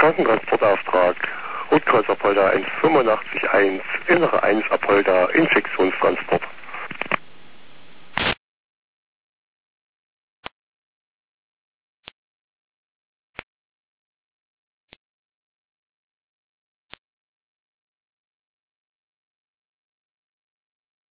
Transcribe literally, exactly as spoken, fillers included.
Krankentransportauftrag. Rotkreuz Apolda eins fünf acht eins, Innere eins Apolda, Infektionstransport.